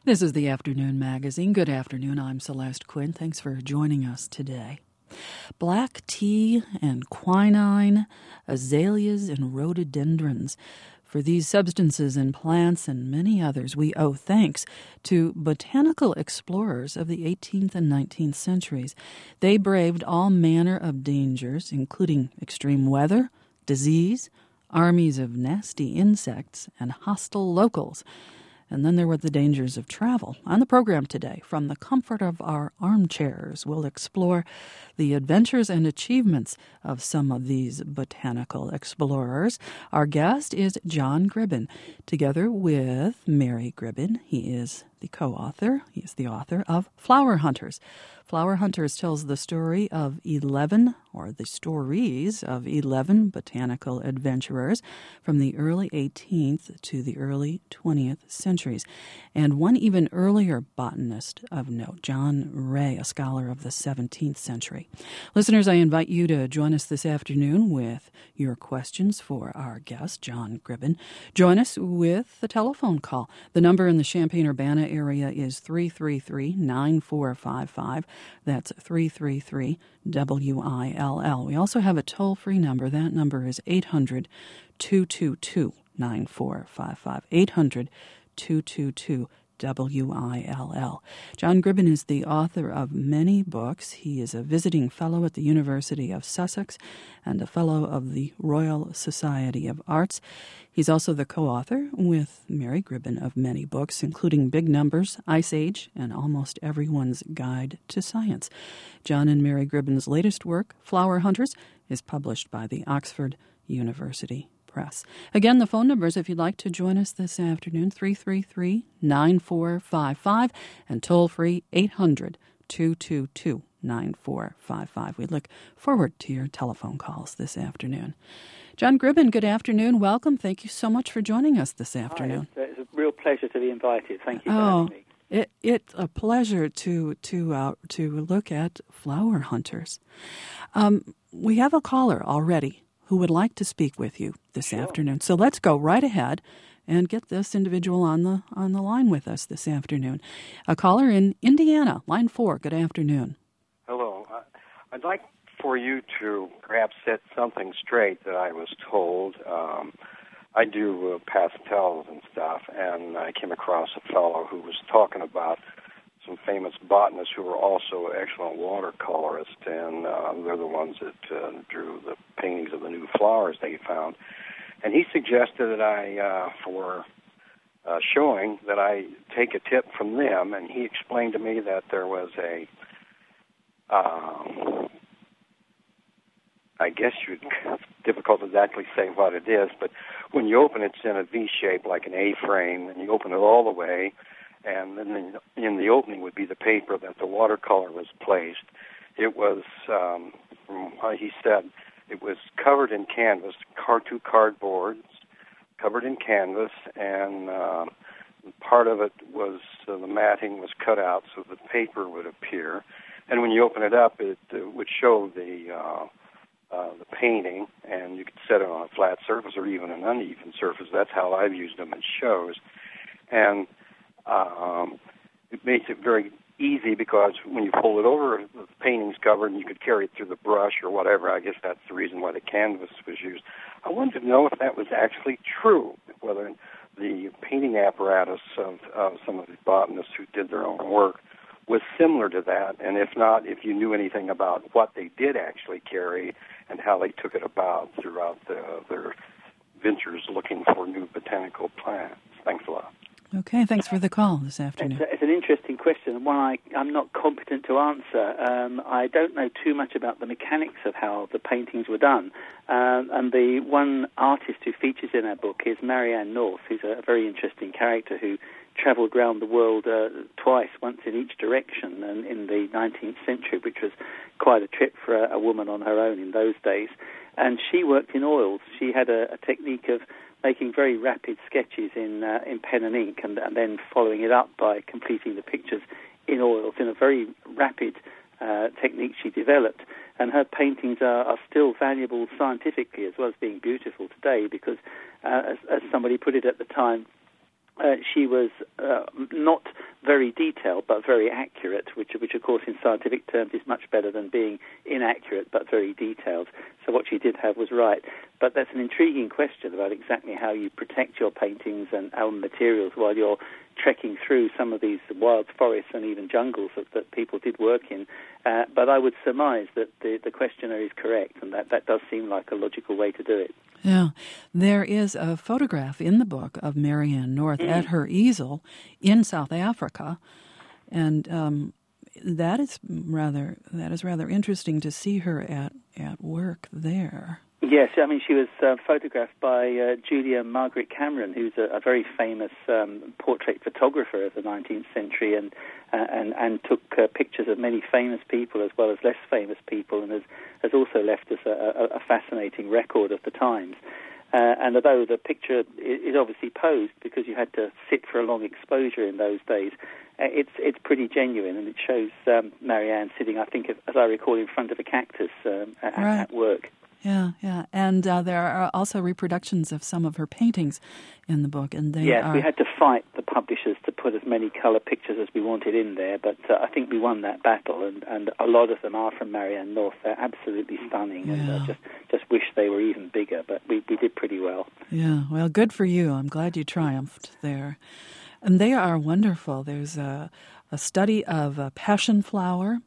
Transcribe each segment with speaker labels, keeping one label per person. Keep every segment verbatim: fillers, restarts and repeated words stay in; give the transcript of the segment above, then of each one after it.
Speaker 1: This is the Afternoon Magazine. Good afternoon. I'm Celeste Quinn. Thanks for joining us today. Black tea and quinine, azaleas and rhododendrons. For these substances in plants and many others, we owe thanks to botanical explorers of the eighteenth and nineteenth centuries. They braved all manner of dangers, including extreme weather, disease, armies of nasty insects, and hostile locals. And then there were the dangers of travel. On the program today, from the comfort of our armchairs, we'll explore the adventures and achievements of some of these botanical explorers. Our guest is John Gribbin, together with Mary Gribbin. He is the co-author. He is the author of Flower Hunters. Flower Hunters tells the story of eleven, or the stories of eleven botanical adventurers from the early eighteenth to the early twentieth centuries. And one even earlier botanist of note, John Ray, a scholar of the seventeenth century. Listeners, I invite you to join us this afternoon with your questions for our guest, John Gribbin. Join us with a telephone call. The number in the Champaign-Urbana area is three three three, nine four five five. That's three three three W I L L. We also have a toll-free number. That number is eight hundred, two two two, nine four five five. eight hundred, two two two, W I L L. John Gribbin is the author of many books. He is a visiting fellow at the University of Sussex and a fellow of the Royal Society of Arts. He's also the co-author with Mary Gribbin of many books, including Big Numbers, Ice Age, and Almost Everyone's Guide to Science. John and Mary Gribbin's latest work, Flower Hunters, is published by the Oxford University Press. Again, the phone numbers, if you'd like to join us this afternoon, three three three, nine four five five, and toll-free eight hundred, two two two, nine four five five. We look forward to your telephone calls this afternoon. John Gribbin, good afternoon. Welcome. Thank you so much for joining us this afternoon.
Speaker 2: Hi, it's, it's a real pleasure to be invited. Thank you for
Speaker 1: oh,
Speaker 2: having me.
Speaker 1: It, it's a pleasure to to uh, to look at Flower Hunters. Um, we have a caller already who would like to speak with you this
Speaker 2: Sure.
Speaker 1: afternoon. So let's go right ahead and get this individual on the on the line with us this afternoon. A caller in Indiana, line four. Good afternoon.
Speaker 3: Hello. Uh, I'd like for you to perhaps set something straight that I was told. Um, I do uh, pastels and stuff, and I came across a fellow who was talking about some famous botanists who were also excellent watercolorists, and uh, they're the ones that uh, drew the paintings of the new flowers they found. And he suggested that I, uh, for uh, showing, that I take a tip from them, and he explained to me that there was a, um, I guess you'd, it's difficult to exactly say what it is, but when you open it, it's in a V shape like an A-frame, and you open it all the way, and then in the opening would be the paper that the watercolor was placed. It was, um, from what he said, it was covered in canvas, car- two cardboards, covered in canvas, and uh, part of it was, uh, the matting was cut out so the paper would appear. And when you open it up, it uh, would show the uh, uh, the painting, and you could set it on a flat surface or even an uneven surface. That's how I've used them in shows. And Um, it makes it very easy because when you fold it over, the painting's covered and you could carry it through the brush or whatever. I guess that's the reason why the canvas was used. I wanted to know if that was actually true, whether the painting apparatus of, of some of the botanists who did their own work was similar to that, and if not, if you knew anything about what they did actually carry and how they took it about throughout the, their ventures looking for new botanical plants. Thanks a lot.
Speaker 1: Okay, thanks for the call this afternoon.
Speaker 2: It's, a, it's an interesting question, one I, I'm not competent to answer. Um, I don't know too much about the mechanics of how the paintings were done. Um, and the one artist who features in our book is Marianne North, who's a very interesting character who travelled around the world uh, twice, once in each direction, and in the nineteenth century, which was quite a trip for a, a woman on her own in those days. And she worked in oils. She had a, a technique of making very rapid sketches in uh, in pen and ink, and, and then following it up by completing the pictures in oils in a very rapid uh, technique she developed. And her paintings are, are still valuable scientifically as well as being beautiful today because, uh, as, as somebody put it at the time, uh, she was uh, not very detailed but very accurate, which, which of course in scientific terms is much better than being inaccurate but very detailed. So what she did have was right. But that's an intriguing question about exactly how you protect your paintings and our materials while you're trekking through some of these wild forests and even jungles that, that people did work in. Uh, but I would surmise that the, the questioner is correct, and that, that does seem like a logical way to do it.
Speaker 1: Yeah. There is a photograph in the book of Marianne North mm. at her easel in South Africa, and um, that is rather that is rather interesting to see her at, at work there.
Speaker 2: Yes, I mean, she was uh, photographed by uh, Julia Margaret Cameron, who's a, a very famous um, portrait photographer of the nineteenth century, and uh, and, and took uh, pictures of many famous people as well as less famous people, and has, has also left us a, a, a fascinating record of the times. Uh, and although the picture is obviously posed because you had to sit for a long exposure in those days, uh, it's it's pretty genuine, and it shows um, Marianne sitting, I think, as I recall, in front of a cactus um, at,
Speaker 1: right.
Speaker 2: at work.
Speaker 1: Yeah, yeah, and uh, there are also reproductions of some of her paintings in the book, and they
Speaker 2: yes,
Speaker 1: are...
Speaker 2: we had to fight the publishers to put as many colour pictures as we wanted in there, but uh, I think we won that battle, and, and a lot of them are from Marianne North. They're absolutely stunning,
Speaker 1: yeah.
Speaker 2: and I just just wish they were even bigger, but we, we did pretty well.
Speaker 1: Yeah, well, good for you. I'm glad you triumphed there. And they are wonderful. There's a, a study of uh, passion flower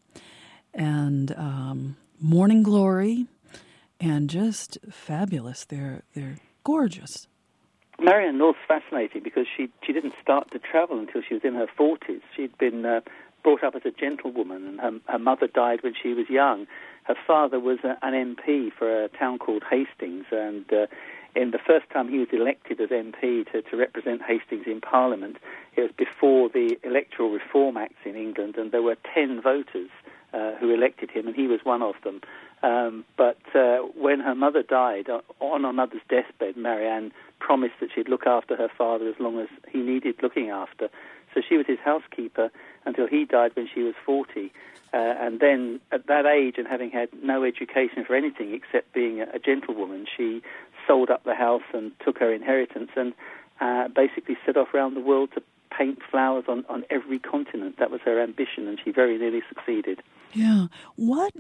Speaker 1: and um, morning glory, and just fabulous. They're they're gorgeous.
Speaker 2: Marianne North's fascinating because she she didn't start to travel until she was in her forties. She'd been uh, brought up as a gentlewoman, and her, her mother died when she was young. Her father was a, an M P for a town called Hastings, and uh, in the first time he was elected as M P to, to represent Hastings in Parliament, it was before the Electoral Reform Acts in England, and there were ten voters uh, who elected him, and he was one of them. Um, but uh, when her mother died, on her mother's deathbed, Marianne promised that she'd look after her father as long as he needed looking after. So she was his housekeeper until he died when she was forty. Uh, and then at that age, and having had no education for anything except being a, a gentlewoman, she sold up the house and took her inheritance and uh, basically set off around the world to paint flowers on, on every continent. That was her ambition, and she very nearly succeeded.
Speaker 1: Yeah. What...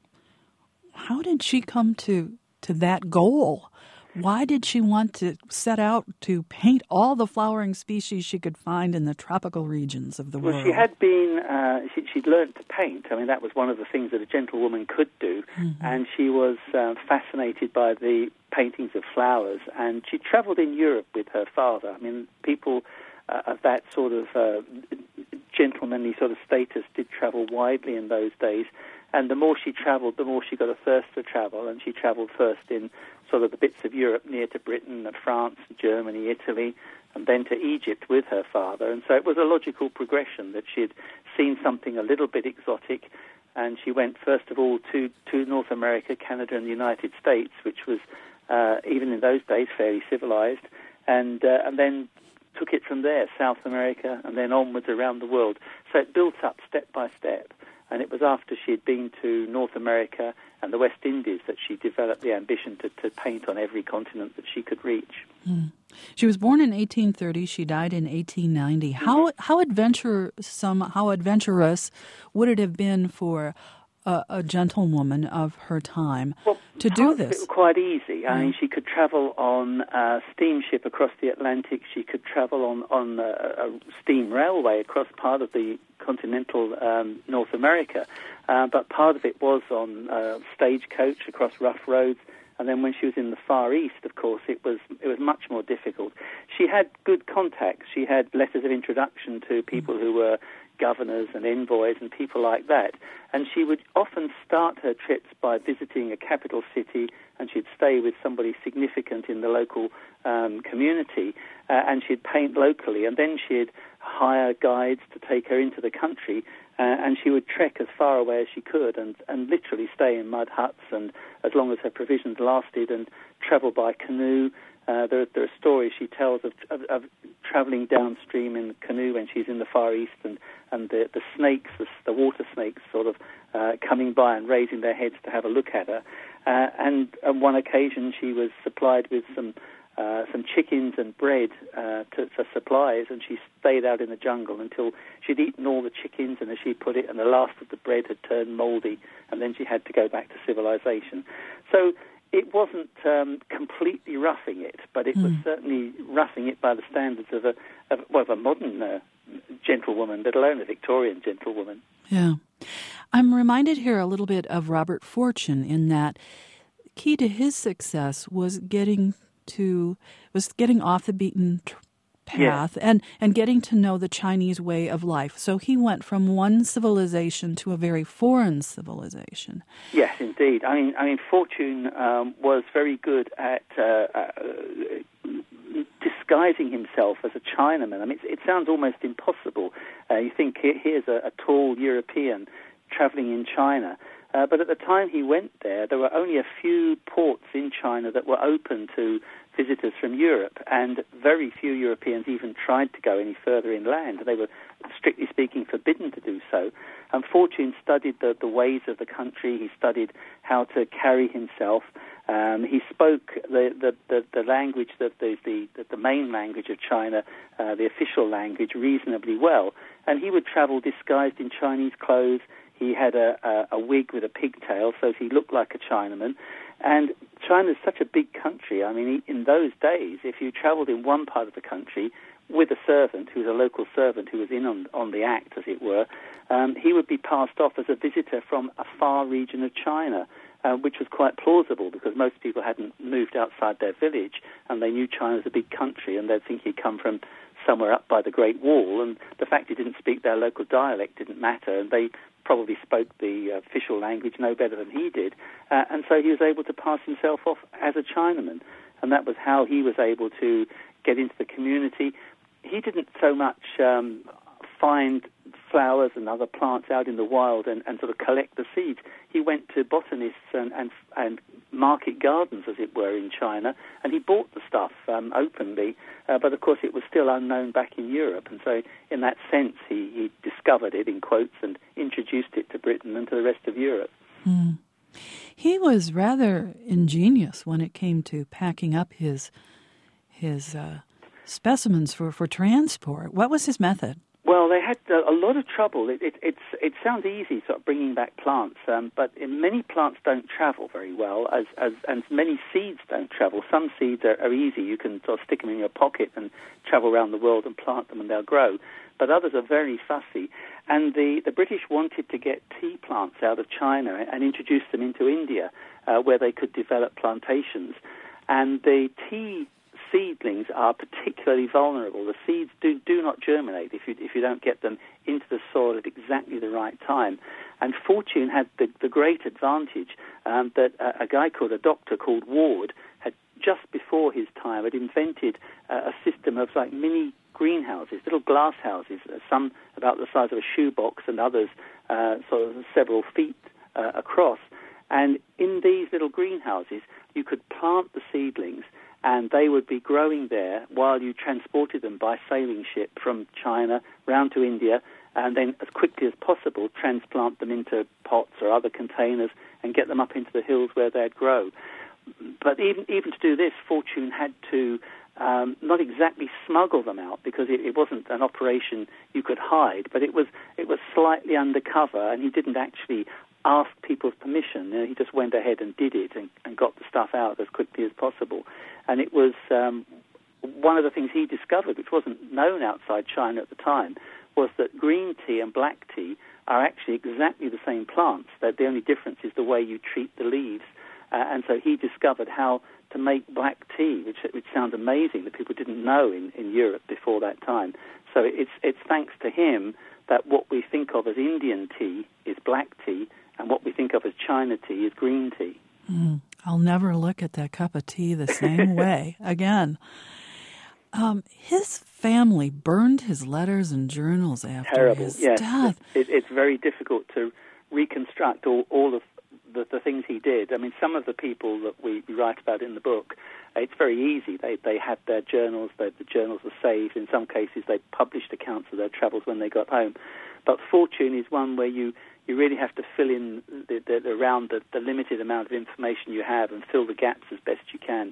Speaker 1: How did she come to, to that goal? Why did she want to set out to paint all the flowering species she could find in the tropical regions of the
Speaker 2: well,
Speaker 1: world?
Speaker 2: Well, she had been, uh, she, she'd learned to paint. I mean, that was one of the things that a gentlewoman could do. Mm-hmm. And she was uh, fascinated by the paintings of flowers. And she travelled in Europe with her father. I mean, people uh, of that sort of uh, gentlemanly sort of status did travel widely in those days. And the more she travelled, the more she got a thirst for travel, and she travelled first in sort of the bits of Europe near to Britain, France, Germany, Italy, and then to Egypt with her father. And so it was a logical progression that she'd seen something a little bit exotic, and she went first of all to, to North America, Canada, and the United States, which was, uh, even in those days, fairly civilized, and, uh, and then took it from there, South America, and then onwards around the world. So it built up step by step. And it was after she had been to North America and the West Indies that she developed the ambition to, to paint on every continent that she could reach.
Speaker 1: Mm. She was born in eighteen thirty. She died in eighteen ninety. Mm-hmm. How how adventuresome, how adventurous would it have been for a, a gentlewoman of her time
Speaker 2: well,
Speaker 1: to do this?
Speaker 2: It was quite easy. I mean, she could travel on a steamship across the Atlantic. She could travel on on a, a steam railway across part of the continental um, North America, uh, but part of it was on uh, stagecoach across rough roads. And then when she was in the Far East, of course, it was it was much more difficult. She had good contacts. She had letters of introduction to people who were governors and envoys and people like that. And she would often start her trips by visiting a capital city, and she'd stay with somebody significant in the local um, community, uh, and she'd paint locally, and then she'd hire guides to take her into the country, uh, and she would trek as far away as she could and, and literally stay in mud huts and as long as her provisions lasted, and travel by canoe. Uh, there, there are stories she tells of, of, of traveling downstream in the canoe when she's in the Far East, and, and the, the snakes, the, the water snakes, sort of uh, coming by and raising their heads to have a look at her. Uh, and on one occasion she was supplied with some uh, some chickens and bread uh, to, for supplies, and she stayed out in the jungle until she'd eaten all the chickens, and as she put it, and the last of the bread had turned mouldy, and then she had to go back to civilization. So it wasn't um, completely roughing it, but it mm. was certainly roughing it by the standards of a, of, well, of a modern uh, gentlewoman, let alone a Victorian gentlewoman.
Speaker 1: Yeah. I'm reminded here a little bit of Robert Fortune in that key to his success was getting to was getting off the beaten t- path yeah. and, and getting to know the Chinese way of life. So he went from one civilization to a very foreign civilization.
Speaker 2: Yes, indeed. I mean, I mean, Fortune um, was very good at uh, uh, disguising himself as a Chinaman. I mean, it, it sounds almost impossible. Uh, you think here's a, a tall European traveling in China. Uh, but at the time he went there, there were only a few ports in China that were open to visitors from Europe, and very few Europeans even tried to go any further inland. They were, strictly speaking, forbidden to do so. And Fortune studied the, the ways of the country. He studied how to carry himself. Um, he spoke the, the, the, the language, that the, the, the main language of China, uh, the official language, reasonably well. And he would travel disguised in Chinese clothes. He had a, a, a wig with a pigtail, so he looked like a Chinaman. And China's such a big country. I mean, in those days, if you traveled in one part of the country with a servant, who was a local servant who was in on, on the act, as it were, um, he would be passed off as a visitor from a far region of China, uh, which was quite plausible because most people hadn't moved outside their village, and they knew China was a big country, and they'd think he'd come from somewhere up by the Great Wall, and the fact he didn't speak their local dialect didn't matter, and they probably spoke the official language no better than he did, uh, and so he was able to pass himself off as a Chinaman, and that was how he was able to get into the community. He didn't so much um, find flowers and other plants out in the wild and, and sort of collect the seeds. He went to botanists and, and, and market gardens, as it were, in China, and he bought the stuff um, openly, uh, but of course it was still unknown back in Europe, and so in that sense he, he discovered it, in quotes, and introduced it to Britain and to the rest of Europe.
Speaker 1: Mm. He was rather ingenious when it came to packing up his his uh, specimens for, for transport. What was his method?
Speaker 2: Well, they had a lot of trouble. It, it, it's, it sounds easy, sort of bringing back plants, um, but many plants don't travel very well, as, as and many seeds don't travel. Some seeds are, are easy. You can sort of stick them in your pocket and travel around the world and plant them, and they'll grow. But others are very fussy. And the, the British wanted to get tea plants out of China and introduce them into India, uh, where they could develop plantations. And the tea seedlings are particularly vulnerable. The seeds do, do not germinate if you if you don't get them into the soil at exactly the right time. And Fortune had the, the great advantage um, that a, a guy called, a doctor called Ward, had just before his time had invented uh, a system of like mini greenhouses, little glass houses, uh, some about the size of a shoebox and others uh, sort of several feet uh, across. And in these little greenhouses, you could plant the seedlings, and they would be growing there while you transported them by sailing ship from China round to India, and then as quickly as possible transplant them into pots or other containers and get them up into the hills where they'd grow. But even even to do this, Fortune had to um, not exactly smuggle them out, because it, it wasn't an operation you could hide, but it was it was slightly undercover, and he didn't actually ask people's permission. You know, he just went ahead and did it and, and got the stuff out as quickly as possible. And it was um, one of the things he discovered, which wasn't known outside China at the time, was that green tea and black tea are actually exactly the same plants. That the only difference is the way you treat the leaves. Uh, and so he discovered how to make black tea, which, which sounds amazing that people didn't know in, in Europe before that time. So it's it's thanks to him that what we think of as Indian tea is black tea, and what we think of as China tea is green tea.
Speaker 1: Mm, I'll never look at that cup of tea the same way again. Um, his family burned his letters and journals after
Speaker 2: Terrible.
Speaker 1: his
Speaker 2: yes.
Speaker 1: death.
Speaker 2: It, it's very difficult to reconstruct all, all of the, the things he did. I mean, some of the people that we write about in the book, it's very easy. They they had their journals. They, the journals were saved. In some cases, they published accounts of their travels when they got home. But Fortune is one where you you really have to fill in the, the, around the, the limited amount of information you have and fill the gaps as best you can.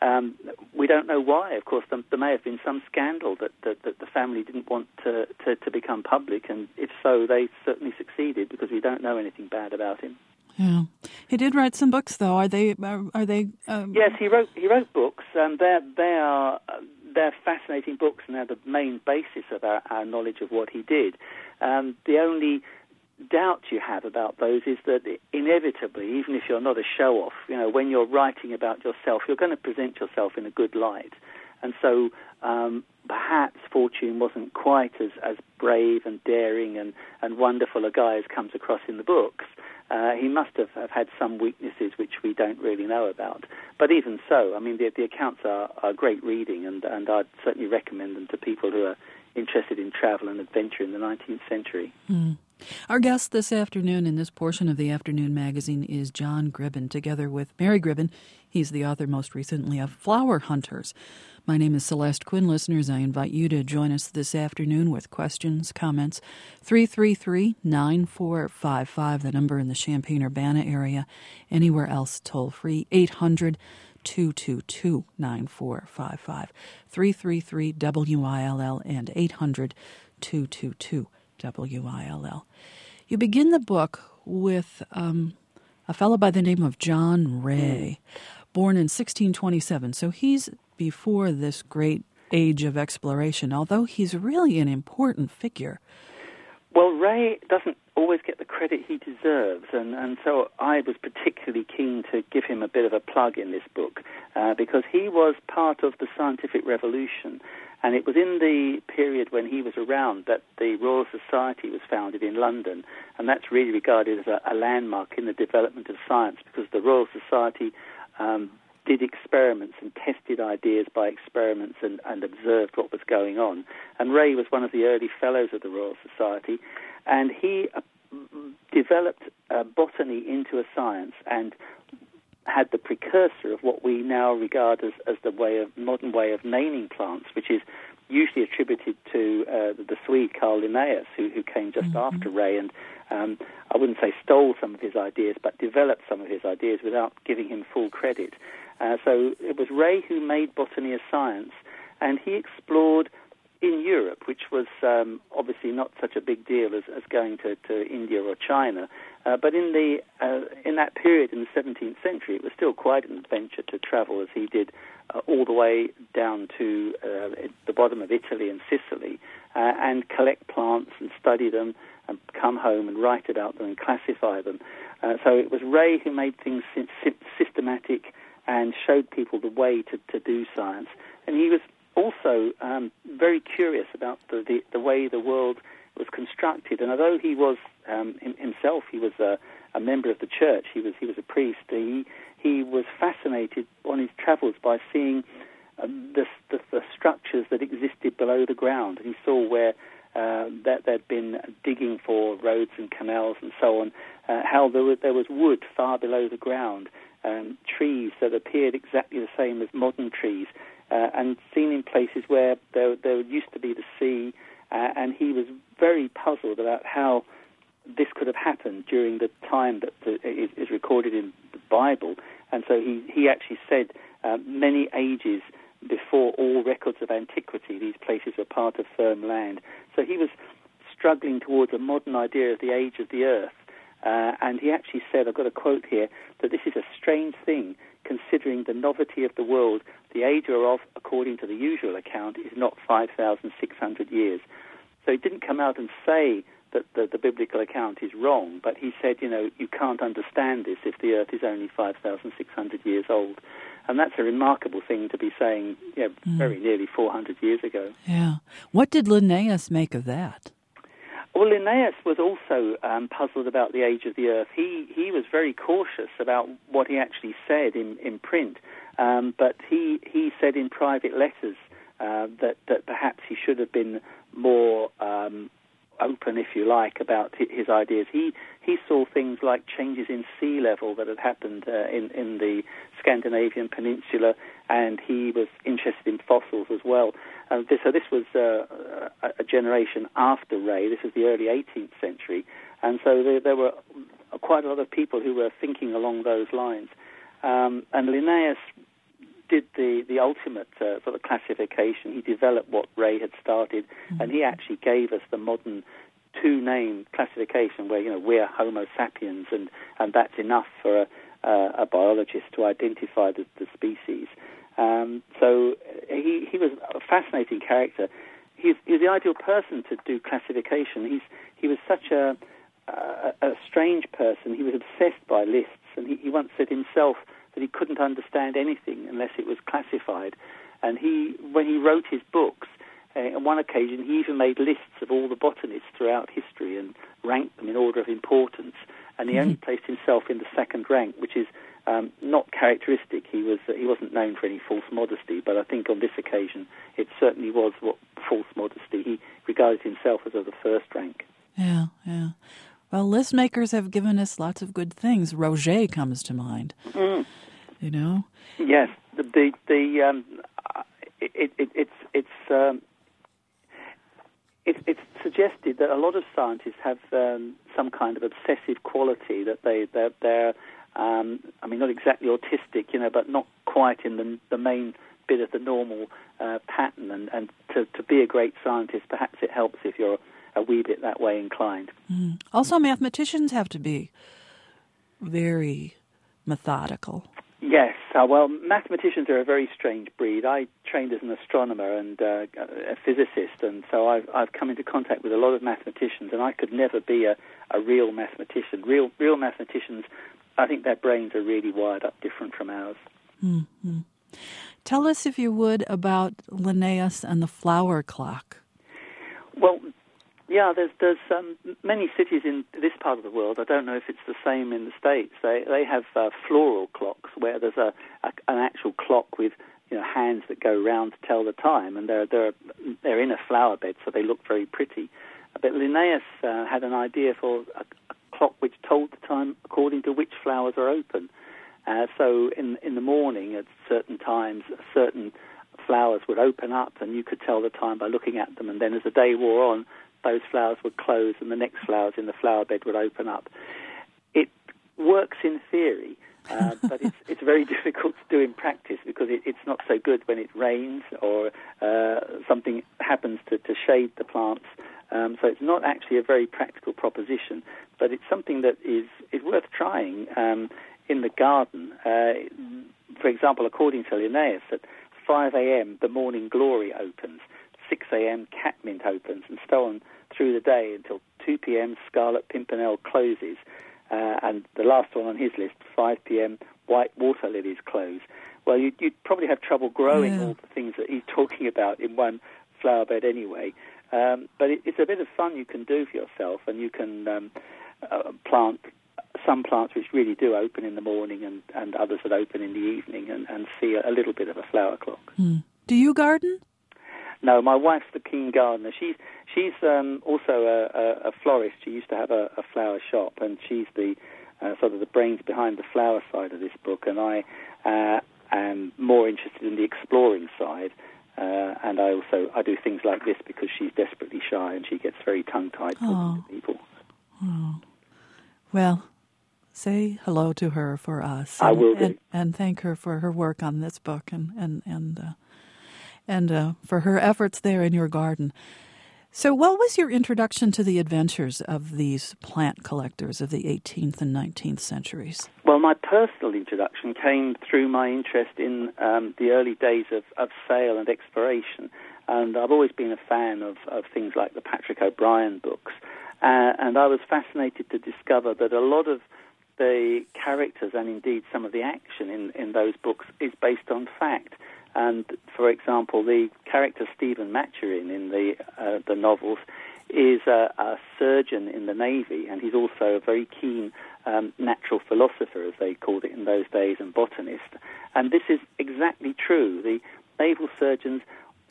Speaker 2: um, we don't know why. Of course, there, there may have been some scandal that, that, that the family didn't want to, to, to become public, and if so, they certainly succeeded because we don't know anything bad about him.
Speaker 1: Yeah, he did write some books, though. Are they? Are, are they? Um...
Speaker 2: Yes, he wrote. He wrote books, and they're they are they're fascinating books, and they're the main basis of our, our knowledge of what he did. Um, the only doubt you have about those is that inevitably, even if you're not a show-off, you know, when you're writing about yourself, you're going to present yourself in a good light, and so um, perhaps Fortune wasn't quite as, as brave and daring and, and wonderful a guy as comes across in the books. Uh, he must have, have had some weaknesses which we don't really know about. But even so, I mean, the, the accounts are, are great reading, and, and I'd certainly recommend them to people who are interested in travel and adventure in the nineteenth century.
Speaker 1: Mm. Our guest this afternoon in this portion of the Afternoon Magazine is John Gribben, together with Mary Gribben. He's the author most recently of Flower Hunters. My name is Celeste Quinn. Listeners, I invite you to join us this afternoon with questions, comments. three three three, nine four five five, the number in the Champaign-Urbana area. Anywhere else, toll free, eight hundred, two two two, nine four five five. three three three, W I L L and eight hundred, two two two, W I L L. You begin the book with um, a fellow by the name of John Ray, born in sixteen twenty-seven. So he's before this great age of exploration, although he's really an important figure.
Speaker 2: Well, Ray doesn't always get the credit he deserves, and, and so I was particularly keen to give him a bit of a plug in this book, uh, because he was part of the scientific revolution, and it was in the period when he was around that the Royal Society was founded in London, and that's really regarded as a, a landmark in the development of science, because the Royal Society um, did experiments and tested ideas by experiments and, and observed what was going on. And Ray was one of the early fellows of the Royal Society, and he uh, developed uh, botany into a science and had the precursor of what we now regard as, as the way of modern way of naming plants, which is usually attributed to uh, the Swede Carl Linnaeus, who, who came just mm-hmm. after Ray, and um, I wouldn't say stole some of his ideas, but developed some of his ideas without giving him full credit. Uh, so it was Ray who made botany a science, and he explored in Europe, which was um, obviously not such a big deal as, as going to, to India or China. Uh, but in the uh, in that period in the seventeenth century, it was still quite an adventure to travel, as he did uh, all the way down to uh, the bottom of Italy and Sicily, uh, and collect plants and study them and come home and write about them and classify them. Uh, so it was Ray who made things systematic and showed people the way to, to do science. And he was also um, very curious about the, the, the way the world was constructed. And although he was um, himself, he was a, a member of the church, he was he was a priest, he, he was fascinated on his travels by seeing uh, the, the, the structures that existed below the ground. And he saw where uh, that there'd been digging for roads and canals and so on, uh, how there was, there was wood far below the ground, Um, trees that appeared exactly the same as modern trees, uh, and seen in places where there, there used to be the sea, uh, and he was very puzzled about how this could have happened during the time that the, is, is recorded in the Bible. And so he, he actually said uh, many ages before all records of antiquity, these places were part of firm land. So he was struggling towards a modern idea of the age of the earth. Uh, and he actually said, I've got a quote here, that this is a strange thing, considering the novelty of the world. The age whereof, according to the usual account, is not five thousand six hundred years. So he didn't come out and say that the, the biblical account is wrong, but he said, you know, you can't understand this if the earth is only five thousand six hundred years old. And that's a remarkable thing to be saying, you know, mm. very nearly four hundred years ago.
Speaker 1: Yeah. What did Linnaeus make of that?
Speaker 2: Well, Linnaeus was also um, puzzled about the age of the earth. He he was very cautious about what he actually said in, in print, um, but he, he said in private letters uh, that, that perhaps he should have been more um, open, if you like, about his ideas. He he saw things like changes in sea level that had happened uh, in, in the Scandinavian peninsula, and he was interested in fossils as well. Uh, this, so this was uh, a, a generation after Ray. This was the early eighteenth century, and so there, there were quite a lot of people who were thinking along those lines. Um, and Linnaeus did the, the ultimate uh, sort of classification. He developed what Ray had started, mm-hmm. and he actually gave us the modern two-name classification where, you know, we're Homo sapiens, and, and that's enough for a, uh, a biologist to identify the, the species. Um, so he, he was a fascinating character. He's, he's the ideal person to do classification. He's, he was such a, a, a strange person. He was obsessed by lists, and he, he once said himself that he couldn't understand anything unless it was classified. And he, when he wrote his books, uh, on one occasion he even made lists of all the botanists throughout history and ranked them in order of importance. And he mm-hmm. only placed himself in the second rank, which is um, not characteristic. He was uh, he wasn't known for any false modesty, but I think on this occasion it certainly was what false modesty. He regarded himself as of the first rank.
Speaker 1: Yeah, yeah. Well, list makers have given us lots of good things. Roget comes to mind. Mm. You know.
Speaker 2: Yes, the the, the um, it, it it's it's um, it, it's suggested that a lot of scientists have um, some kind of obsessive quality, that they they're, they're um, I mean, not exactly autistic, you know, but not quite in the the main bit of the normal uh, pattern. And, and to to be a great scientist, perhaps it helps if you're a wee bit that way inclined.
Speaker 1: Mm. Also, mathematicians have to be very methodical.
Speaker 2: Yes. Uh, well, mathematicians are a very strange breed. I trained as an astronomer and uh, a physicist, and so I've, I've come into contact with a lot of mathematicians, and I could never be a, a real mathematician. Real real mathematicians, I think their brains are really wired up different from ours.
Speaker 1: Mm-hmm. Tell us, if you would, about Linnaeus and the flower clock.
Speaker 2: Well, yeah, there's there's um, many cities in this part of the world. I don't know if it's the same in the States. They they have uh, floral clocks where there's a, a an actual clock with, you know, hands that go round to tell the time, and they're they're they're in a flower bed, so they look very pretty. But Linnaeus uh, had an idea for a, a clock which told the time according to which flowers are open. Uh, so in in the morning at certain times, certain flowers would open up, and you could tell the time by looking at them. And then as the day wore on, those flowers would close and the next flowers in the flower bed would open up. It works in theory, uh, but it's it's very difficult to do in practice because it, it's not so good when it rains or uh, something happens to, to shade the plants. Um, so it's not actually a very practical proposition, but it's something that is, is worth trying um, in the garden. Uh, for example, according to Linnaeus, at five a.m. the morning glory opens, six a.m. catmint opens, and so on through the day until two p.m. scarlet pimpernel closes, uh, and the last one on his list, five p.m. white water lilies close. Well, you'd, you'd probably have trouble growing yeah. all the things that he's talking about in one flower bed anyway. Um, but it, it's a bit of fun you can do for yourself, and you can um, uh, plant some plants which really do open in the morning and, and others that open in the evening, and, and see a, a little bit of a flower clock.
Speaker 1: Hmm. Do you garden?
Speaker 2: No, my wife's the keen gardener. She's she's um, also a, a, a florist. She used to have a, a flower shop, and she's the uh, sort of the brains behind the flower side of this book. And I uh, am more interested in the exploring side. Uh, and I also I do things like this because she's desperately shy and she gets very tongue-tied talking to people.
Speaker 1: Oh. Well, say hello to her for us.
Speaker 2: I
Speaker 1: and,
Speaker 2: will do.
Speaker 1: And, and thank her for her work on this book and and and uh, and uh, for her efforts there in your garden. So what was your introduction to the adventures of these plant collectors of the eighteenth and nineteenth centuries?
Speaker 2: Well, my personal introduction came through my interest in um, the early days of, of sail and exploration. And I've always been a fan of, of things like the Patrick O'Brian books. Uh, and I was fascinated to discover that a lot of the characters and indeed some of the action in, in those books is based on fact. And, for example, the character Stephen Maturin in the uh, the novels is a, a surgeon in the Navy, and he's also a very keen um, natural philosopher, as they called it in those days, and botanist. And this is exactly true. The naval surgeons,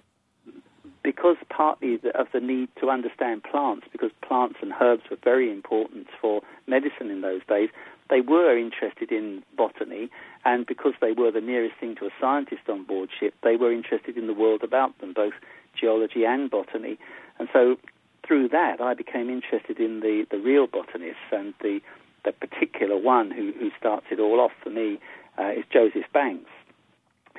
Speaker 2: because partly of the need to understand plants, because plants and herbs were very important for medicine in those days, they were interested in botany, and because they were the nearest thing to a scientist on board ship, they were interested in the world about them, both geology and botany. And so through that, I became interested in the, the real botanists, and the, the particular one who, who starts it all off for me uh, is Joseph Banks,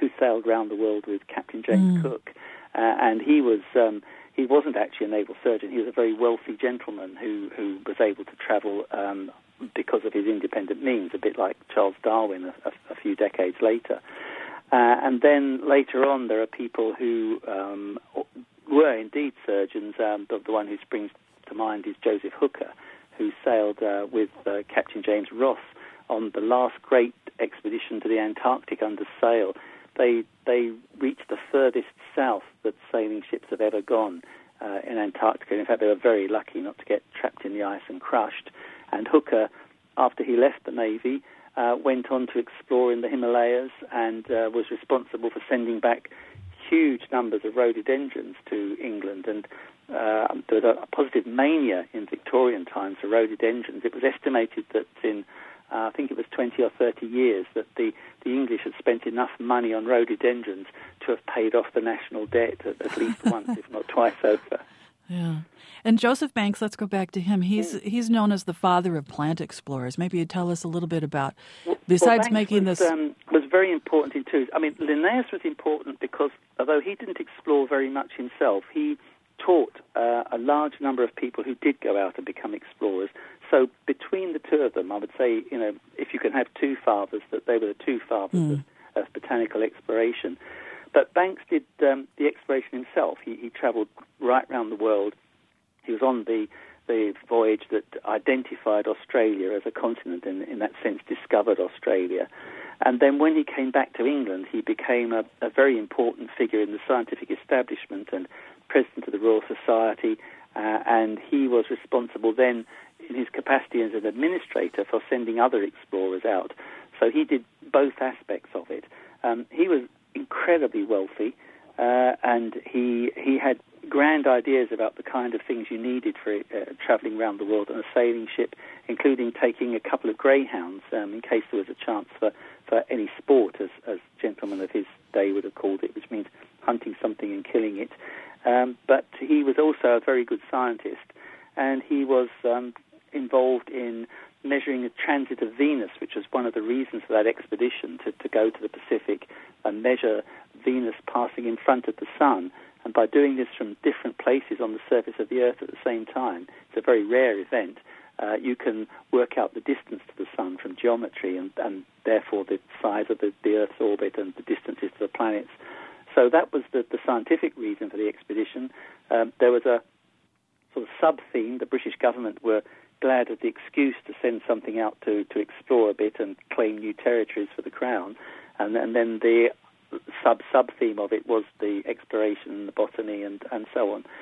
Speaker 2: who sailed around the world with Captain James
Speaker 1: Mm.
Speaker 2: Cook. Uh, and he was um, he wasn't actually a naval surgeon. He was a very wealthy gentleman who, who was able to travel um, because of his independent means, a bit like Charles Darwin a, a, a few decades later. Uh, and then later on, there are people who um, were indeed surgeons. Um, the, the one who springs to mind is Joseph Hooker, who sailed uh, with uh, Captain James Ross on the last great expedition to the Antarctic under sail. They they reached the furthest south that sailing ships have ever gone uh, in Antarctica. In fact, they were very lucky not to get trapped in the ice and crushed. And Hooker, after he left the Navy, uh, went on to explore in the Himalayas and uh, was responsible for sending back huge numbers of rhododendrons to England. And uh, there was a positive mania in Victorian times for rhododendrons. It was estimated that in Uh, I think it was twenty or thirty years that the, the English had spent enough money on rhododendrons to have paid off the national debt at, at least once, if not twice over.
Speaker 1: Yeah. And Joseph Banks, let's go back to him. He's mm. he's known as the father of plant explorers. Maybe you'd tell us a little bit about, besides
Speaker 2: well,
Speaker 1: making
Speaker 2: was,
Speaker 1: this...
Speaker 2: Um, was very important in two. I mean, Linnaeus was important because although he didn't explore very much himself, he taught uh, a large number of people who did go out and become explorers. So between the two of them, I would say, you know, if you can have two fathers, that they were the two fathers mm. of, of botanical exploration. But Banks did um, the exploration himself. He, he travelled right around the world. He was on the, the voyage that identified Australia as a continent, and in that sense discovered Australia. And then when he came back to England, he became a, a very important figure in the scientific establishment and president of the Royal Society, uh, and he was responsible then in his capacity as an administrator for sending other explorers out. So he did both aspects of it. Um, he was incredibly wealthy, uh, and he he had grand ideas about the kind of things you needed for uh, travelling around the world on a sailing ship, including taking a couple of greyhounds um, in case there was a chance for, for any sport, as, as gentlemen of his day would have called it, which means hunting something and killing it. Um, but he was also a very good scientist, and he was um, involved in measuring the transit of Venus, which was one of the reasons for that expedition, to, to go to the Pacific and measure Venus passing in front of the Sun. And by doing this from different places on the surface of the Earth at the same time, it's a very rare event, uh, you can work out the distance to the Sun from geometry and, and therefore the size of the, the Earth's orbit and the distances to the planets. So that was the, the scientific reason for the expedition. Um, there was a sort of sub-theme. The British government were glad of the excuse to send something out to, to explore a bit and claim new territories for the Crown. And, and then the sub-sub-theme of it was the exploration, the botany, and, and so on.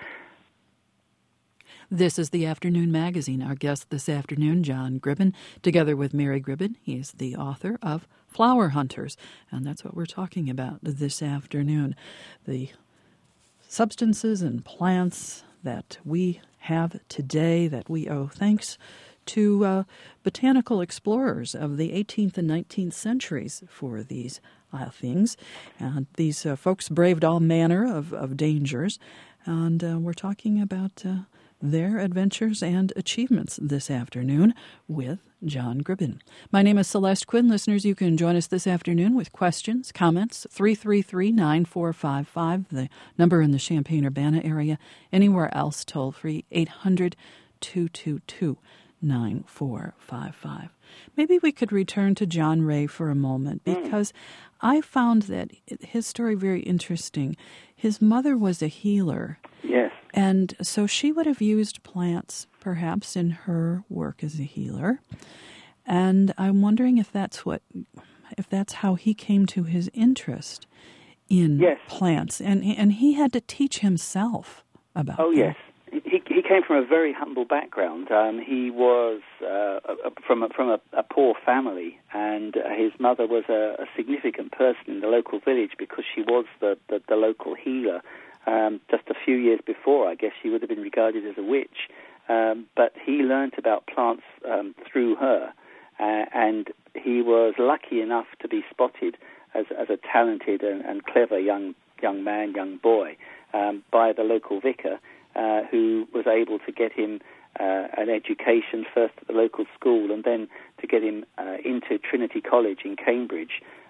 Speaker 1: This is the Afternoon Magazine. Our guest this afternoon, John Gribben, together with Mary Gribben. He's the author of Flower Hunters, and that's what we're talking about this afternoon. The substances and plants that we have today that we owe thanks to uh, botanical explorers of the eighteenth and nineteenth centuries for these uh, things. And these uh, folks braved all manner of, of dangers, and uh, we're talking about uh, their adventures and achievements this afternoon with John Gribben. My name is Celeste Quinn. Listeners, you can join us this afternoon with questions, comments, three three three, nine four five five, the number in the Champaign-Urbana area. Anywhere else, toll free, eight hundred, two two two, nine four five five. Maybe we could return to John Ray for a moment, because I found that his story very interesting. His mother was a healer.
Speaker 2: Yes.
Speaker 1: And so she would have used plants, perhaps, in her work as a healer. And I'm wondering if that's what, if that's how he came to his interest in
Speaker 2: yes.
Speaker 1: plants. And and he had to teach himself about.
Speaker 2: Oh
Speaker 1: them.
Speaker 2: yes, he he came from a very humble background. Um, he was uh, a, from a, from a, a poor family, and uh, his mother was a, a significant person in the local village because she was the the, the local healer. Um, just a few years before, I guess she would have been regarded as a witch. Um, but he learnt about plants um, through her, uh, and he was lucky enough to be spotted as, as a talented and, and clever young young man, young boy, um, by the local vicar, uh, who was able to get him uh, an education first at the local school and then to get him uh, into Trinity College in Cambridge.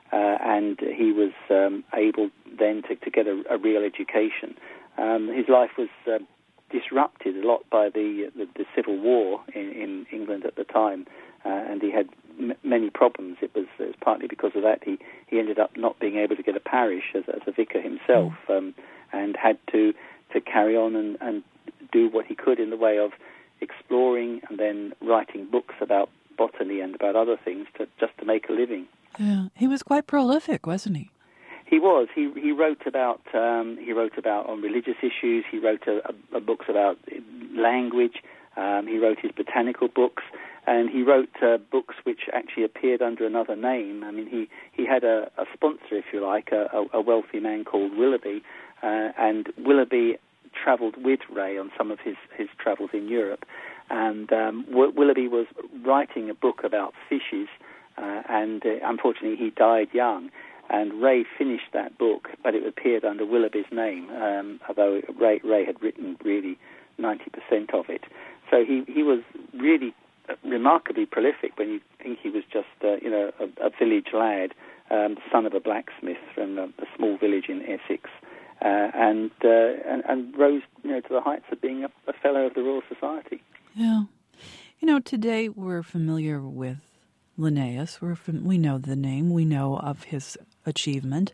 Speaker 2: uh, and he was um, able then to, to get a, a real education. Um, his life was uh, disrupted a lot by the, the, the Civil War in, in England at the time, uh, and he had m- many problems. It was, it was partly because of that he, he ended up not being able to get a parish as, as a vicar himself, mm. um, and had to, to carry on and, and do what he could in the way of exploring and then writing books about botany and about other things to just to make a living.
Speaker 1: Yeah, he was quite prolific, wasn't he?
Speaker 2: He was. He he wrote about um, he wrote about on religious issues. He wrote a, a, a books about language. Um, he wrote his botanical books, and he wrote uh, books which actually appeared under another name. I mean, he, he had a, a sponsor, if you like, a, a wealthy man called Willoughby, uh, and Willoughby travelled with Ray on some of his, his travels in Europe. And um, w- Willoughby was writing a book about fishes, uh, and uh, unfortunately he died young. And Ray finished that book, but it appeared under Willoughby's name, um, although Ray, Ray had written really ninety percent of it. So he, he was really remarkably prolific when you think he was just, uh, you know, a, a village lad, um, son of a blacksmith from a, a small village in Essex, uh, and, uh, and and rose, you know, to the heights of being a, a fellow of the Royal Society.
Speaker 1: Yeah. You know, today we're familiar with Linnaeus. We're fam- we know the name. We know of his achievement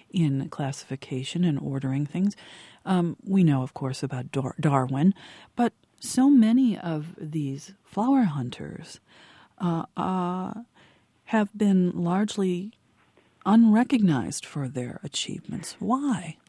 Speaker 1: in classification and ordering things. Um, we know, of course, about Dar- Darwin, but so many of these flower hunters uh, uh, have been largely unrecognized for their achievements. Why?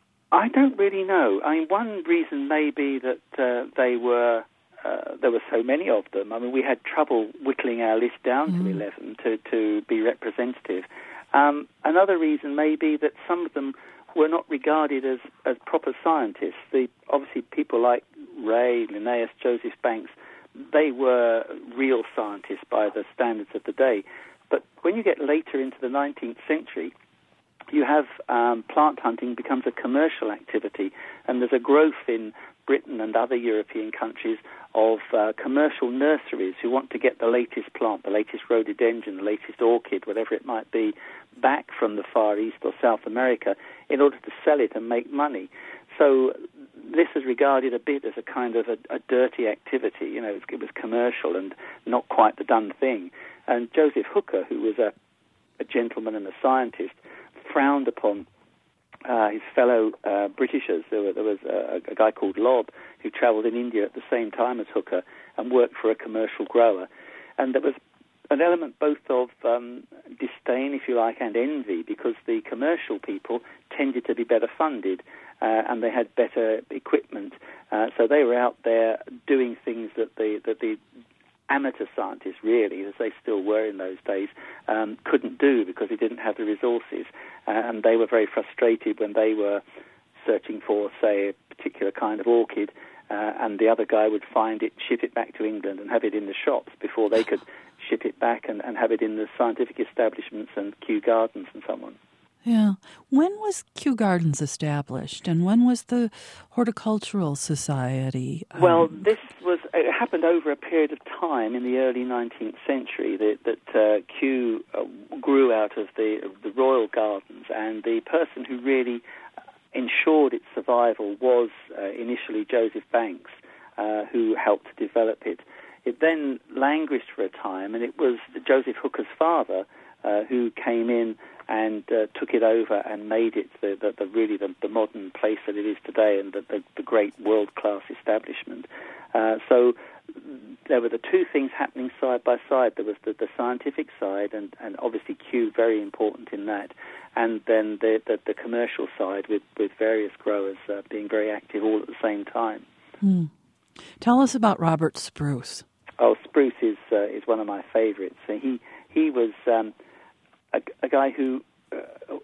Speaker 2: I don't really know. I mean, one reason may be that uh, they were uh, there were so many of them. I mean, we had trouble whittling our list down mm. to eleven to, to be representative. Um, another reason may be that some of them were not regarded as, as proper scientists. The, obviously, people like Ray, Linnaeus, Joseph Banks, they were real scientists by the standards of the day. But when you get later into the nineteenth century, you have um, plant hunting becomes a commercial activity, and there's a growth in Britain and other European countries of uh, commercial nurseries who want to get the latest plant, the latest rhododendron, the latest orchid, whatever it might be, back from the Far East or South America in order to sell it and make money. So this is regarded a bit as a kind of a, a dirty activity. You know, it was, it was commercial and not quite the done thing. And Joseph Hooker, who was a, a gentleman and a scientist, frowned upon uh, his fellow uh, Britishers. There, were, there was a, a guy called Lobb who travelled in India at the same time as Hooker and worked for a commercial grower. And there was an element both of um, disdain, if you like, and envy, because the commercial people tended to be better funded uh, and they had better equipment. Uh, so they were out there doing things that the that the amateur scientists, really, as they still were in those days, um, couldn't do because they didn't have the resources. Uh, and they were very frustrated when they were searching for, say, a particular kind of orchid, uh, and the other guy would find it, ship it back to England and have it in the shops before they could ship it back and, and have it in the scientific establishments and Kew Gardens and so on.
Speaker 1: Yeah. When was Kew Gardens established, and when was the Horticultural Society? Um...
Speaker 2: Well, this was it happened over a period of time in the early nineteenth century that, that uh, Kew uh, grew out of the, of the Royal Gardens, and the person who really ensured its survival was uh, initially Joseph Banks, uh, who helped to develop it. It then languished for a time, and it was Joseph Hooker's father uh, who came in and uh, took it over and made it the, the, the really the, the modern place that it is today, and the, the, the great world-class establishment. Uh, so there were the two things happening side by side. There was the, the scientific side, and, and obviously Kew very important in that, and then the, the, the commercial side with, with various growers uh, being very active all at the same time.
Speaker 1: Hmm. Tell us about Robert Spruce.
Speaker 2: Oh, Spruce is uh, is one of my favourites. So he he was um, a, a guy who uh,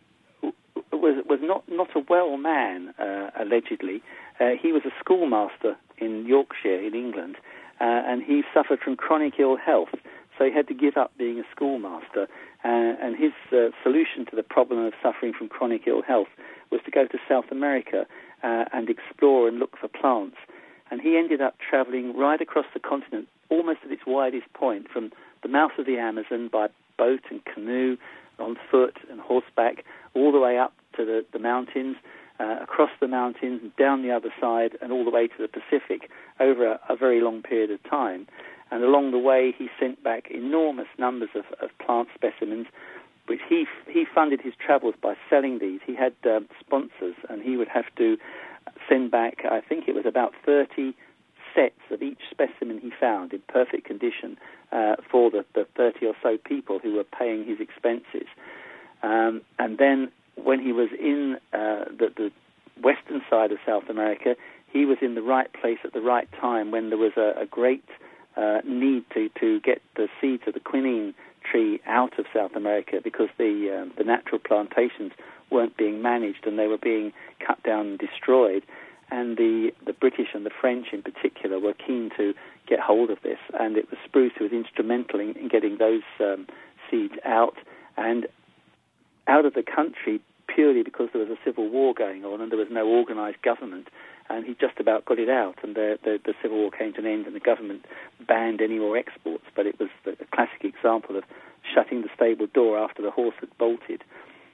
Speaker 2: was was not, not a well man, uh, allegedly. Uh, he was a schoolmaster in Yorkshire, in England, uh, and he suffered from chronic ill health, so he had to give up being a schoolmaster. Uh, and his uh, solution to the problem of suffering from chronic ill health was to go to South America uh, and explore and look for plants. And he ended up travelling right across the continent, almost at its widest point, from the mouth of the Amazon by boat and canoe, on foot and horseback all the way up to the, the mountains, uh, across the mountains, down the other side, and all the way to the Pacific over a, a very long period of time. And along the way, he sent back enormous numbers of, of plant specimens, which he he funded his travels by selling these. He had uh, sponsors, and he would have to send back, I think it was about thirty sets of each specimen he found in perfect condition uh, for the, the thirty or so people who were paying his expenses. Um, and then when he was in uh, the, the western side of South America, he was in the right place at the right time when there was a, a great uh, need to, to get the seeds of the quinine tree out of South America because the um, the natural plantations weren't being managed and they were being cut down and destroyed. And the, the British and the French in particular were keen to get hold of this. And it was Spruce who was instrumental in, in getting those um, seeds out and out of the country purely because there was a civil war going on and there was no organised government. And he just about got it out, and the, the, the Civil War came to an end and the government banned any more exports. But it was the, a classic example of shutting the stable door after the horse had bolted.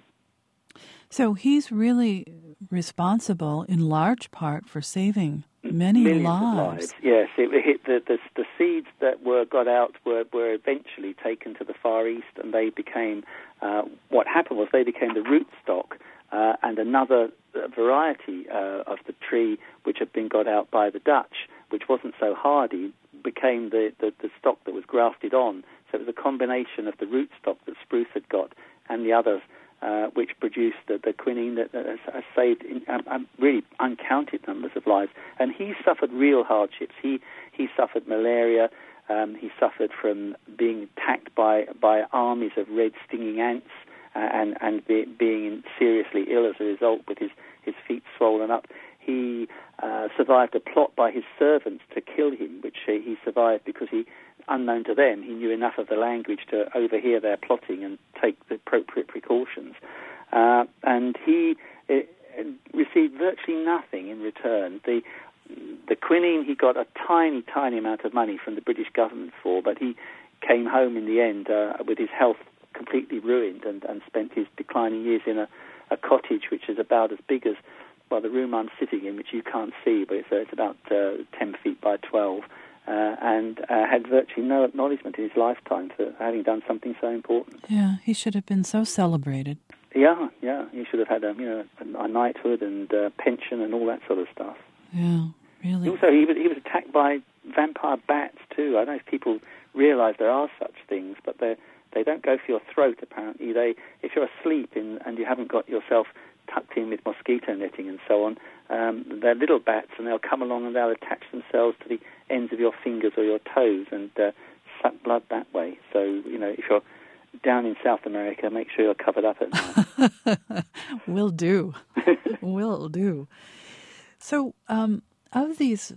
Speaker 1: So he's really responsible in large part for saving many
Speaker 2: Millions
Speaker 1: lives.
Speaker 2: Of lives. Yes, it, it, the, the, the seeds that were got out were, were eventually taken to the Far East, and they became, uh, what happened was they became the rootstock uh, and another variety uh, of the tree which had been got out by the Dutch, which wasn't so hardy, became the, the, the stock that was grafted on. So it was a combination of the rootstock that Spruce had got and the others, uh, which produced the, the quinine that, that has, has saved in, um, really uncounted numbers of lives. And he suffered real hardships. He he suffered malaria. Um, he suffered from being attacked by, by armies of red stinging ants uh, and, and be, being seriously ill as a result with his, his feet swollen up. He uh, survived a plot by his servants to kill him, which uh, he survived because he, unknown to them, he knew enough of the language to overhear their plotting and take the appropriate precautions. Uh, and he uh, received virtually nothing in return. The the quinine he got a tiny, tiny amount of money from the British government for, but he came home in the end uh, with his health completely ruined and, and spent his declining years in a, a cottage which is about as big as, well, the room I'm sitting in, which you can't see, but it's, uh, it's about uh, ten feet by twelve. Uh, and uh, had virtually no acknowledgement in his lifetime for having done something so important.
Speaker 1: Yeah, he should have been so celebrated.
Speaker 2: Yeah, yeah, he should have had a you know a, a knighthood and uh, pension and all that sort of stuff.
Speaker 1: Yeah, really.
Speaker 2: Also, he was he was attacked by vampire bats too. I don't know if people realise there are such things, but they they don't go for your throat. Apparently, they if you're asleep in, and you haven't got yourself tucked in with mosquito netting and so on, um, they're little bats, and they'll come along and they'll attach themselves to the ends of your fingers or your toes and uh, suck blood that way. So, you know, if you're down in South America, make sure you're covered up at night.
Speaker 1: Will do. Will do. So, um, of these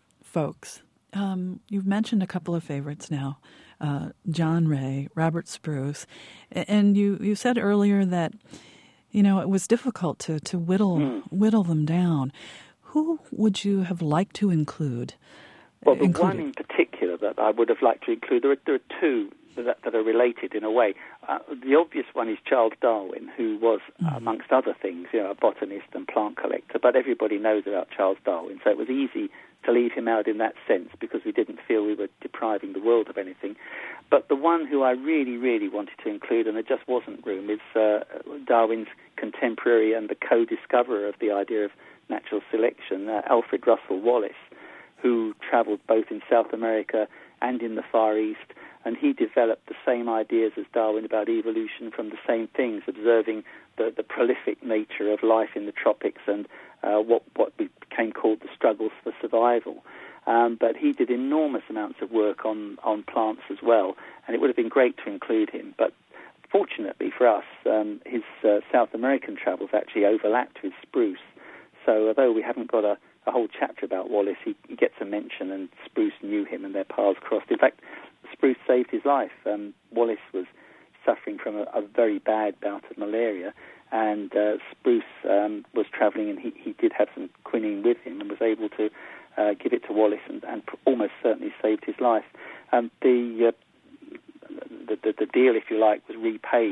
Speaker 1: folks, um, you've mentioned a couple of favorites now, uh, John Ray, Robert Spruce, and you, you said earlier that, you know, it was difficult to, to whittle mm. whittle them down. Who would you have liked to include?
Speaker 2: Well, the
Speaker 1: included?
Speaker 2: one in particular that I would have liked to include, there are, there are two that, that are related in a way. Uh, the obvious one is Charles Darwin, who was, mm. uh, amongst other things, you know, a botanist and plant collector, but everybody knows about Charles Darwin, so it was easy to leave him out in that sense because we didn't feel we were depriving the world of anything. But the one who I really, really wanted to include, and there just wasn't room, is uh, Darwin's contemporary and the co-discoverer of the idea of natural selection, uh, Alfred Russel Wallace, who travelled both in South America and in the Far East, and he developed the same ideas as Darwin about evolution from the same things, observing the, the prolific nature of life in the tropics and uh, what, what became called the struggles for survival. Um, but he did enormous amounts of work on, on plants as well, and it would have been great to include him. But fortunately for us, um, his uh, South American travels actually overlapped with Spruce. So although we haven't got a, a whole chapter about Wallace, he, he gets a mention, and Spruce knew him and their paths crossed. In fact, Spruce saved his life. Um, Wallace was suffering from a, a very bad bout of malaria, and uh, Spruce um, was travelling, and he, he did have some quinine with him and was able to uh, give it to Wallace and, and almost certainly saved his life. Um, the, uh, the, the the deal, if you like, was repaid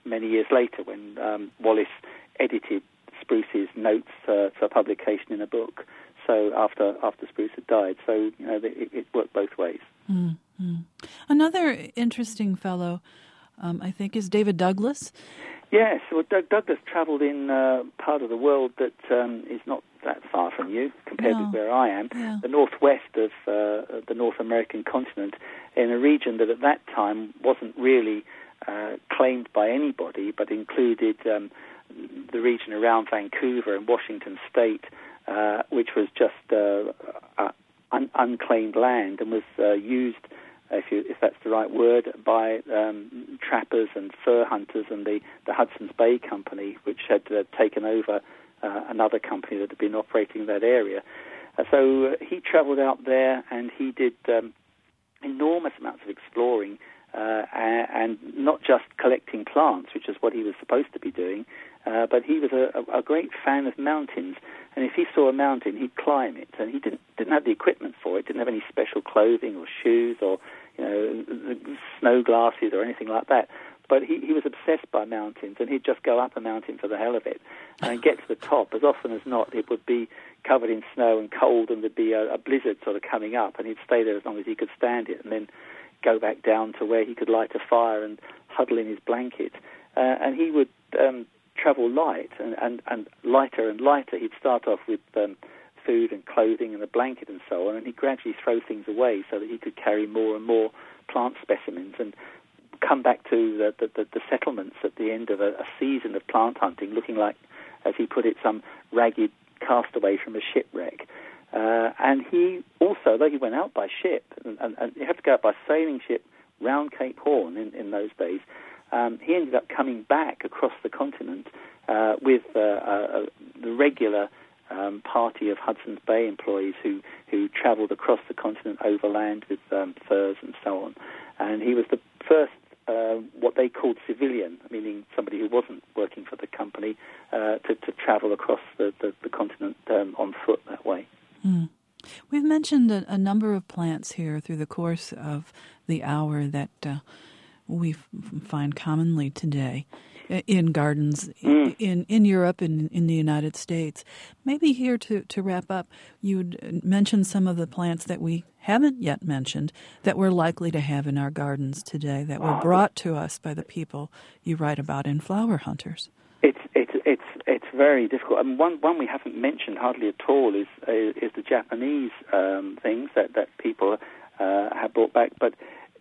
Speaker 2: many years later when um, Wallace edited Spruce's notes uh, for publication in a book. So after after Spruce had died, so you know it, it worked both ways.
Speaker 1: Mm-hmm. Another interesting fellow, um, I think, is David Douglas.
Speaker 2: Yes, well, Doug Douglas travelled in uh, part of the world that um, is not that far from you compared
Speaker 1: No.
Speaker 2: with where I am,
Speaker 1: Yeah.
Speaker 2: the northwest of uh, the North American continent, in a region that at that time wasn't really uh, claimed by anybody, but included um, the region around Vancouver and Washington State, uh, which was just uh, uh, un- unclaimed land and was uh, used, if, you, if that's the right word, by um, trappers and fur hunters and the, the Hudson's Bay Company, which had uh, taken over uh, another company that had been operating in that area. Uh, so uh, he travelled out there and he did um, enormous amounts of exploring uh, and not just collecting plants, which is what he was supposed to be doing, uh, but he was a, a great fan of mountains. And if he saw a mountain, he'd climb it. And he didn't didn't have the equipment for it, didn't have any special clothing or shoes or you know snow glasses or anything like that. But he, he was obsessed by mountains, and he'd just go up a mountain for the hell of it and get to the top. As often as not, it would be covered in snow and cold, and there'd be a, a blizzard sort of coming up, and he'd stay there as long as he could stand it, and then go back down to where he could light a fire and huddle in his blanket. Uh, and he would um, travel light and, and, and lighter and lighter. He'd start off with um, food and clothing and a blanket and so on, and he'd gradually throw things away so that he could carry more and more plant specimens and come back to the, the, the settlements at the end of a, a season of plant hunting, looking like, as he put it, some ragged castaway from a shipwreck. Uh, and he also, though he went out by ship, and, and, and you had to go out by sailing ship round Cape Horn in, in those days, um, he ended up coming back across the continent uh, with uh, uh, the regular um, party of Hudson's Bay employees who, who travelled across the continent overland with um, furs and so on. And he was the first Uh, what they called civilian, meaning somebody who wasn't working for the company, uh, to, to travel across the, the, the continent um, on foot that way.
Speaker 1: Mm. We've mentioned a, a number of plants here through the course of the hour that uh, we f- find commonly today in gardens mm. in, in Europe and in the United States. Maybe here to, to wrap up, you'd mention some of the plants that we haven't yet mentioned that we're likely to have in our gardens today that were brought to us by the people you write about in Flower Hunters.
Speaker 2: It's it's it's it's very difficult. I mean, one one we haven't mentioned hardly at all is is, is the Japanese um, things that that people uh, have brought back. But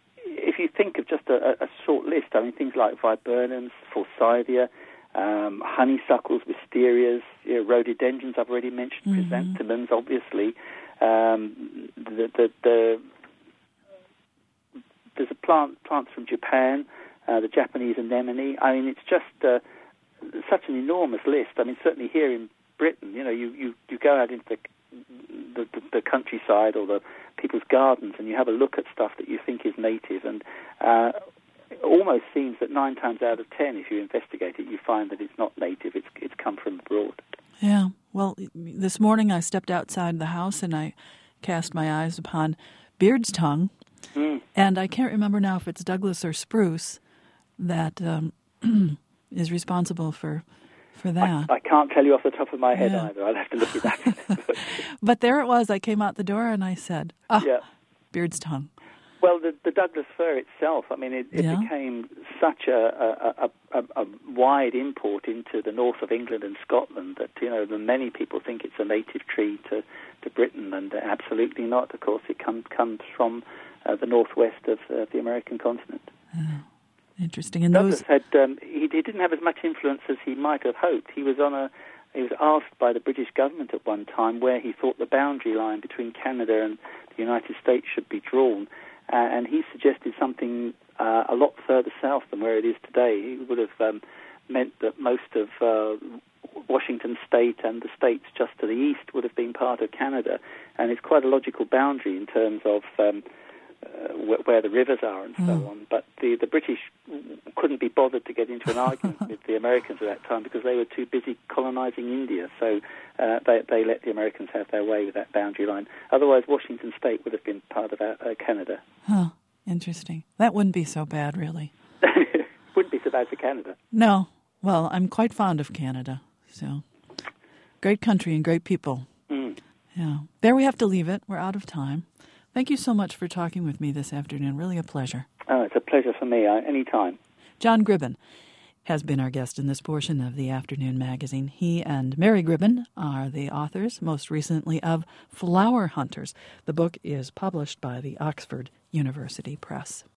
Speaker 2: if you think of just a, a short list, I mean, things like viburnums, forsythia, um, honeysuckles, wisterias, you know, rhododendrons I've already mentioned, mm-hmm. chrysanthemums, obviously. Um, the, the, the, there's a plant plants from Japan, uh, the Japanese anemone. I mean, it's just uh, such an enormous list. I mean, certainly here in Britain, you know, you, you, you go out into the, the, the, the countryside or the people's gardens and you have a look at stuff that you think is native, and uh, it almost seems that nine times out of ten, if you investigate it, you find that it's not native. It's it's come from abroad.
Speaker 1: Yeah. Well, this morning I stepped outside the house and I cast my eyes upon beard's tongue, mm. and I can't remember now if it's Douglas or spruce that um, is responsible for for that.
Speaker 2: I, I can't tell you off the top of my head
Speaker 1: yeah.
Speaker 2: either. I'll have to look at that.
Speaker 1: But there it was. I came out the door and I said, "Oh,
Speaker 2: yeah.
Speaker 1: beard's tongue."
Speaker 2: Well, the, the Douglas fir itself, I mean, it, it
Speaker 1: yeah. became
Speaker 2: such a, a, a, a wide import into the north of England and Scotland that, you know, many people think it's a native tree to, to Britain, and absolutely not. Of course, it comes comes from uh, the northwest of uh, the American continent.
Speaker 1: Oh, interesting. And
Speaker 2: Douglas
Speaker 1: those...
Speaker 2: had um, he, he didn't have as much influence as he might have hoped. He was on a he was asked by the British government at one time where he thought the boundary line between Canada and the United States should be drawn. Uh, and he suggested something uh, a lot further south than where it is today. He would have um, meant that most of uh, Washington State and the states just to the east would have been part of Canada. And it's quite a logical boundary in terms of um, uh, wh- where the rivers are and so mm. on. But the, the British couldn't be bothered to get into an argument with the Americans at that time because they were too busy colonizing India. So uh, they, they let the Americans have their way with that boundary line. Otherwise, Washington State would have been part of uh, Canada.
Speaker 1: Huh. Interesting. That wouldn't be so bad, really.
Speaker 2: Wouldn't be so so bad for Canada.
Speaker 1: No. Well, I'm quite fond of Canada. So, great country and great people.
Speaker 2: Mm.
Speaker 1: Yeah. There we have to leave it. We're out of time. Thank you so much for talking with me this afternoon. Really a pleasure.
Speaker 2: Oh, it's a pleasure for me. Uh, anytime.
Speaker 1: John Gribben has been our guest in this portion of the Afternoon Magazine. He and Mary Gribben are the authors, most recently, of Flower Hunters. The book is published by the Oxford University Press.